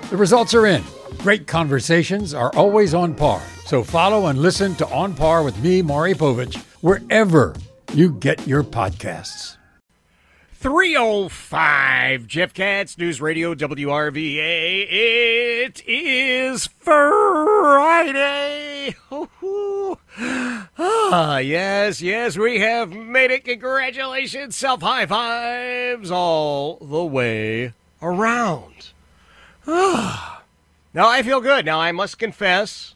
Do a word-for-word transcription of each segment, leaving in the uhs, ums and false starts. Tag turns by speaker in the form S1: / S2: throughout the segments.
S1: The results are in. Great conversations are always on par. So follow and listen to On Par with me, Maury Povich, wherever you get your podcasts.
S2: three oh five, Jeff Katz, News Radio W R V A. It is Friday. Hoo-hoo. Ah, yes, yes, we have made it. Congratulations. Self-high fives all the way around. Ah. Now, I feel good. Now, I must confess,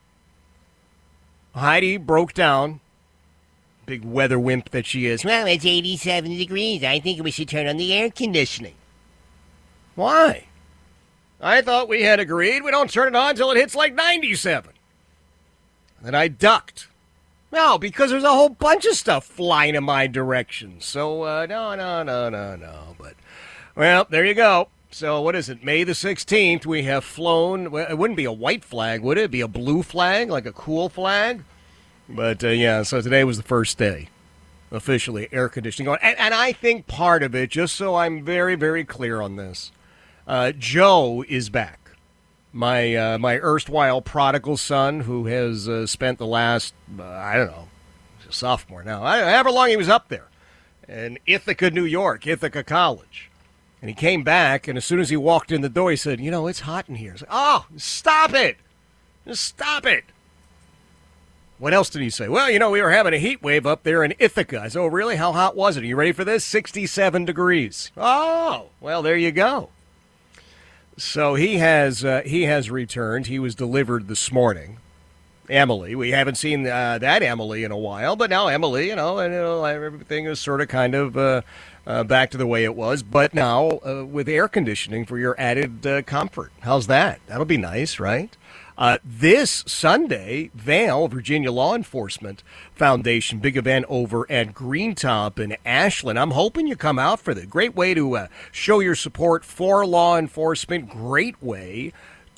S2: Heidi broke down. Big weather wimp that she is.
S3: Well, it's eighty-seven degrees. I think we should turn on the air conditioning.
S2: Why? I thought we had agreed we don't turn it on until it hits like ninety-seven. Then I ducked. No, because there's a whole bunch of stuff flying in my direction. So, uh, no, no, no, no, no. But, well, there you go. So, what is it? May the sixteenth, we have flown. Well, it wouldn't be a white flag, would it? It'd be a blue flag, like a cool flag. But, uh, yeah, so today was the first day, officially, air conditioning on. And, and I think part of it, just so I'm very, very clear on this, uh, Joe is back. My uh, my erstwhile prodigal son, who has uh, spent the last, uh, I don't know, he's a sophomore now, I, however long he was up there, in Ithaca, New York, Ithaca College. And he came back, and as soon as he walked in the door, he said, you know, it's hot in here. I was like, oh, stop it. Just stop it. What else did he say? Well, you know, we were having a heat wave up there in Ithaca. I said, oh, really? How hot was it? Are you ready for this? sixty-seven degrees. Oh, well, there you go. So he has uh, he has returned. He was delivered this morning. Emily. We haven't seen uh, that Emily in a while, but now Emily, you know, and you know, everything is sort of kind of uh, uh, back to the way it was, but now uh, with air conditioning for your added uh, comfort. How's that? That'll be nice, right? Uh, this Sunday, Vail, Virginia Law Enforcement Foundation, big event over at Greentop in Ashland. I'm hoping you come out for the great way to uh, show your support for law enforcement. Great way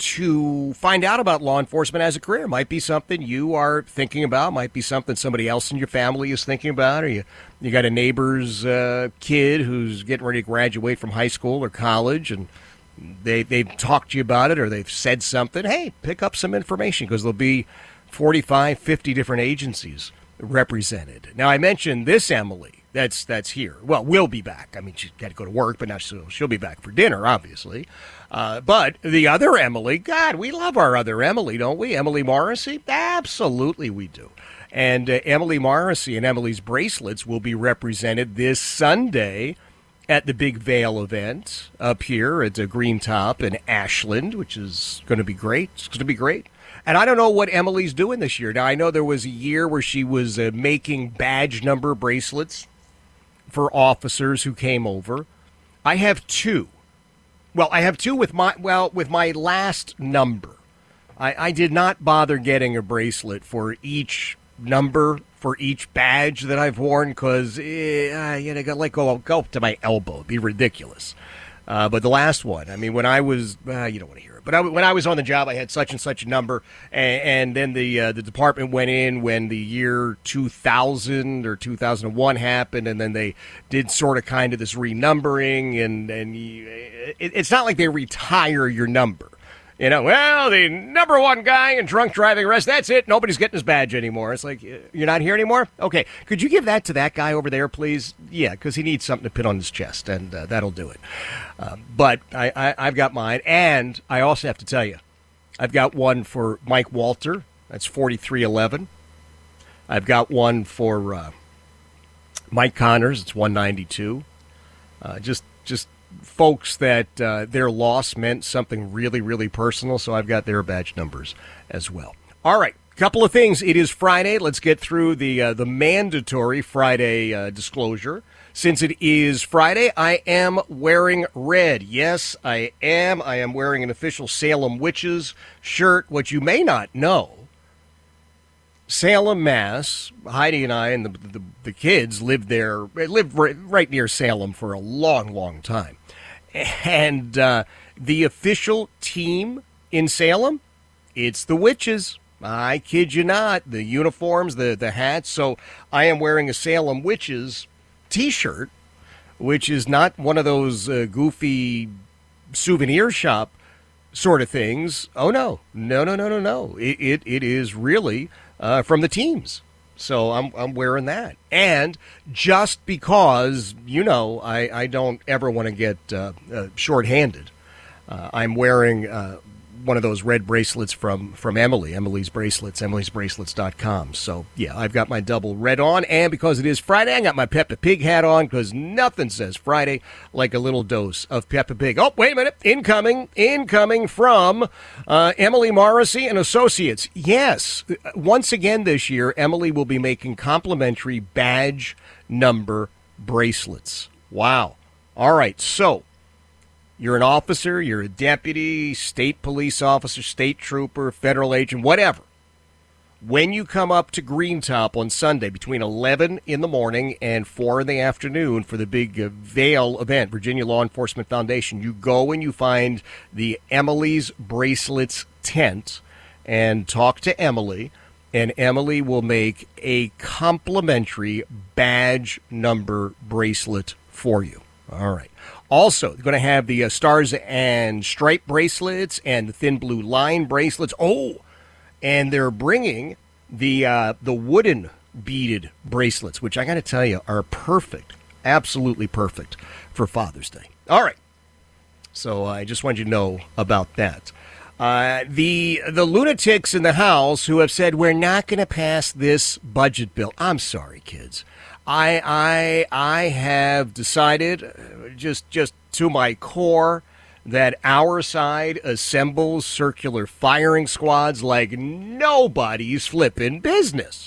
S2: to find out about law enforcement as a career. Might be something you are thinking about. Might be something somebody else in your family is thinking about. Or you, you got a neighbor's uh, kid who's getting ready to graduate from high school or college, and They, they've talked to you about it, or they've said something. Hey, pick up some information, because there'll be forty-five, fifty different agencies represented. Now, I mentioned this Emily that's that's here. Well, will be back. I mean, she's got to go to work, but now she'll, she'll be back for dinner, obviously. Uh, but the other Emily, God, we love our other Emily, don't we? Emily Morrissey? Absolutely we do. And uh, Emily Morrissey and Emily's Bracelets will be represented this Sunday at the Big Vail event up here at the Greentop in Ashland, which is going to be great. It's going to be great. And I don't know what Emily's doing this year. Now, I know there was a year where she was uh, making badge number bracelets for officers who came over. I have two. Well, I have two with my, well, with my last number. I, I did not bother getting a bracelet for each number, for each badge that I've worn, because eh, you know, I got to let go, go up to my elbow. It'd be ridiculous. Uh, but the last one, I mean, when I was, uh, you don't want to hear it, but I, when I was on the job, I had such and such a number, and, and then the uh, the department went in when the year two thousand or two thousand one happened, and then they did sort of kind of this renumbering, and, and you, it, it's not like they retire your number. You know, well, the number one guy in drunk driving arrest, that's it. Nobody's getting his badge anymore. It's like, you're not here anymore? Okay. Could you give that to that guy over there, please? Yeah, because he needs something to put on his chest, and uh, that'll do it. Uh, but I, I, I've got mine, and I also have to tell you, I've got one for Mike Walter. That's forty-three eleven. I've got one for uh, Mike Connors. It's one ninety-two. Uh, just, just. Folks that uh, their loss meant something really, really personal, so I've got their badge numbers as well. All right, couple of things. It is Friday. Let's get through the uh, the mandatory Friday uh, disclosure. Since it is Friday, I am wearing red. Yes, I am. I am wearing an official Salem Witches shirt. What you may not know, Salem, Mass. Heidi and I and the the, the kids lived there, lived right, right near Salem for a long, long time. And uh, the official team in Salem, it's the Witches. I kid you not. The uniforms, the, the hats. So I am wearing a Salem Witches T-shirt, which is not one of those uh, goofy souvenir shop sort of things. Oh, no. No, no, no, no, no. It, it, it is really uh, from the teams. So I'm I'm wearing that. And just because, you know, I, I don't ever want to get uh, uh, shorthanded, uh, I'm wearing uh, one of those red bracelets from, from Emily, Emily's Bracelets, emilys bracelets dot com. So, yeah, I've got my double red on. And because it is Friday, I got my Peppa Pig hat on because nothing says Friday like a little dose of Peppa Pig. Oh, wait a minute. Incoming, incoming from uh, Emily Morrissey and Associates. Yes, once again this year, Emily will be making complimentary badge number bracelets. Wow. All right, so you're an officer, you're a deputy, state police officer, state trooper, federal agent, whatever. When you come up to Greentop on Sunday between eleven in the morning and four in the afternoon for the big uh, Vail event, Virginia Law Enforcement Foundation, you go and you find the Emily's Bracelets tent and talk to Emily, and Emily will make a complimentary badge number bracelet for you. All right. Also, they're going to have the uh, Stars and Stripe bracelets and the Thin Blue Line bracelets. Oh, and they're bringing the uh, the wooden beaded bracelets, which I got to tell you are perfect, absolutely perfect for Father's Day. All right. So I just wanted you to know about that. Uh, the the lunatics in the House who have said we're not going to pass this budget bill. I'm sorry, kids. I I I have decided, just just to my core, that our side assembles circular firing squads like nobody's flipping business.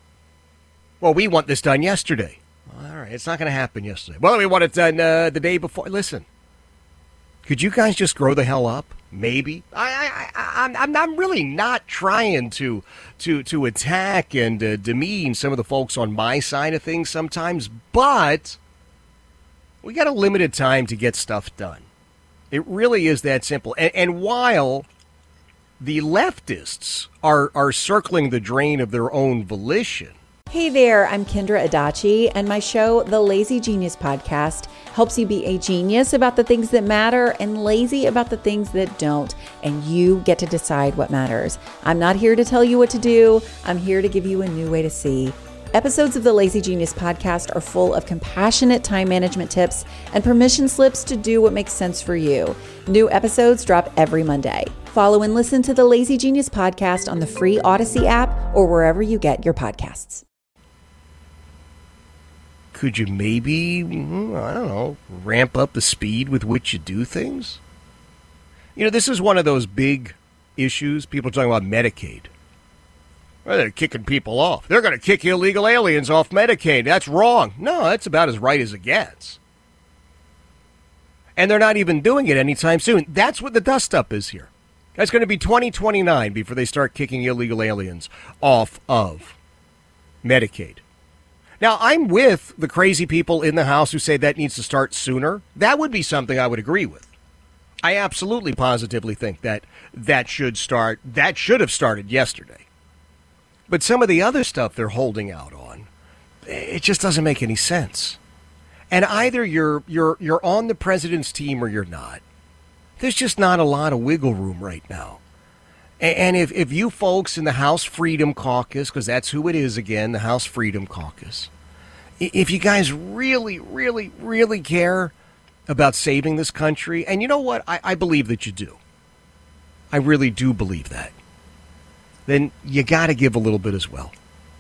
S2: Well, we want this done yesterday. All right, it's not going to happen yesterday. Well, we want it done uh, the day before. Listen, could you guys just grow the hell up? Maybe. I, I, I, I'm, I'm really not trying to to to attack and uh, demean some of the folks on my side of things sometimes, but we got a limited time to get stuff done. It really is that simple. And, and while the leftists are are circling the drain of their own volition.
S4: Hey there, I'm Kendra Adachi, and my show, The Lazy Genius Podcast, helps you be a genius about the things that matter and lazy about the things that don't, and you get to decide what matters. I'm not here to tell you what to do. I'm here to give you a new way to see. Episodes of the Lazy Genius Podcast are full of compassionate time management tips and permission slips to do what makes sense for you. New episodes drop every Monday. Follow and listen to the Lazy Genius Podcast on the free Odyssey app or wherever you get your podcasts.
S2: Could you maybe, I don't know, ramp up the speed with which you do things? You know, this is one of those big issues. People are talking about Medicaid. Well, they're kicking people off. They're going to kick illegal aliens off Medicaid. That's wrong. No, that's about as right as it gets. And they're not even doing it anytime soon. That's what the dust-up is here. It's going to be twenty twenty-nine before they start kicking illegal aliens off of Medicaid. Now, I'm with the crazy people in the House who say that needs to start sooner. That would be something I would agree with. I absolutely positively think that that should start, that should have started yesterday. But some of the other stuff they're holding out on, it just doesn't make any sense. And either you're you're you're on the president's team or you're not. There's just not a lot of wiggle room right now. And if, if you folks in the House Freedom Caucus, because that's who it is again, the House Freedom Caucus, if you guys really, really, really care about saving this country, and you know what? I, I believe that you do. I really do believe that. Then you got to give a little bit as well.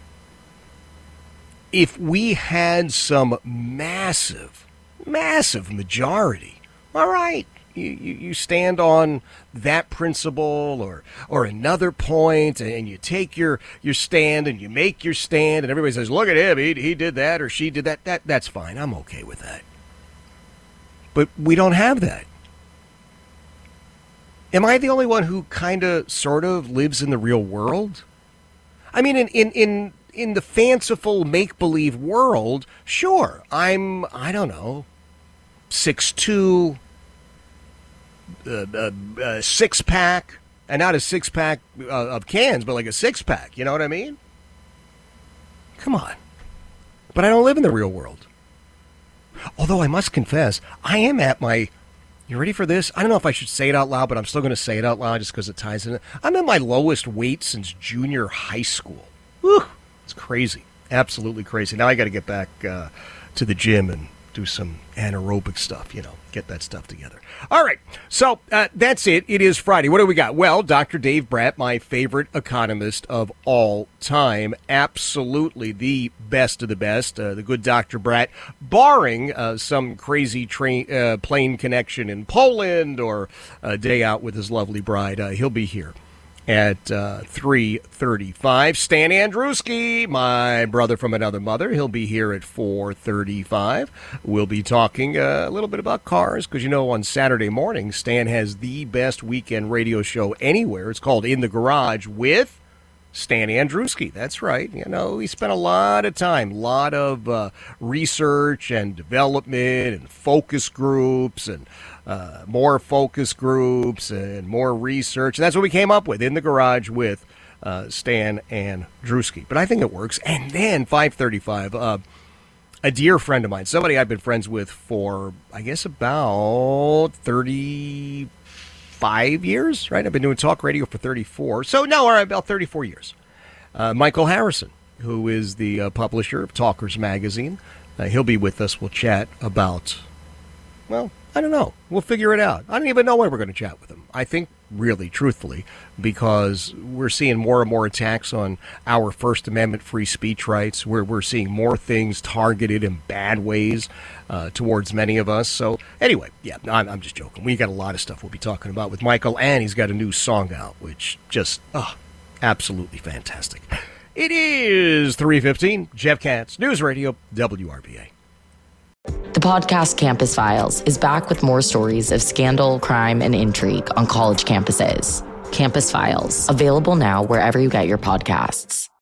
S2: If we had some massive, massive majority, all right, You, you, you stand on that principle or or another point, and you take your, your stand and you make your stand, and everybody says, look at him, he, he did that or she did that. That that's fine. I'm okay with that. But we don't have that. Am I the only one who kind of sort of lives in the real world? I mean, in, in, in, in the fanciful make-believe world, sure, I'm, I don't know, six two, Uh, uh, uh, six-pack, and not a six-pack uh, of cans, but like a six-pack, you know what I mean? Come on. But I don't live in the real world. Although I must confess, I am at my You ready for this? I don't know if I should say it out loud, but I'm still going to say it out loud just because it ties in. I'm at my lowest weight since junior high school. Whew, it's crazy. Absolutely crazy. Now I got to get back uh, to the gym and do some anaerobic stuff, you know, get that stuff together. All right, so uh, that's it. It is Friday. What do we got? Well, Doctor Dave Brat, my favorite economist of all time, absolutely the best of the best, uh, the good Doctor Brat, barring uh, some crazy train uh, plane connection in Poland or a day out with his lovely bride. Uh, he'll be here at uh, three thirty-five. Stan Andruski, my brother from another mother, he'll be here at four thirty-five. We'll be talking uh, a little bit about cars because, you know, on Saturday morning, Stan has the best weekend radio show anywhere. It's called In the Garage with Stan Andruski. That's right. You know, he spent a lot of time, a lot of uh, research and development and focus groups and uh, more focus groups and more research. And that's what we came up with, In the Garage with uh, Stan Andruski. But I think it works. And then five thirty-five, uh, a dear friend of mine, somebody I've been friends with for, I guess, about thirty-five years, right? I've been doing talk radio for thirty-four. So, no, all right, about thirty-four years. Uh, Michael Harrison, who is the uh, publisher of Talkers Magazine. Uh, he'll be with us. We'll chat about, well, I don't know. We'll figure it out. I don't even know when we're going to chat with him. I think, really, truthfully, because we're seeing more and more attacks on our First Amendment free speech rights. We're, we're seeing more things targeted in bad ways uh, towards many of us. So, anyway, yeah, I'm, I'm just joking. We got a lot of stuff we'll be talking about with Michael, and he's got a new song out, which just, oh, absolutely fantastic. It is three fifteen. Jeff Katz, News Radio, W R B A.
S5: The podcast Campus Files is back with more stories of scandal, crime, and intrigue on college campuses. Campus Files, available now wherever you get your podcasts.